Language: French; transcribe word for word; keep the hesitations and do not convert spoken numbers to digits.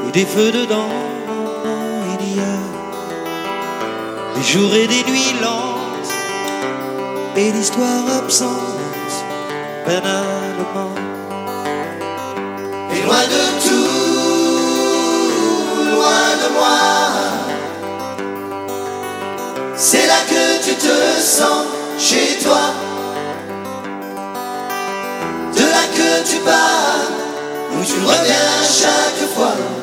et des feux dedans. Il y a des jours et des nuits lentes et l'histoire absente banalement. Et loin de tout, loin de moi, c'est là que tu te sens chez toi. De là que tu pars, où tu reviens chaque fois.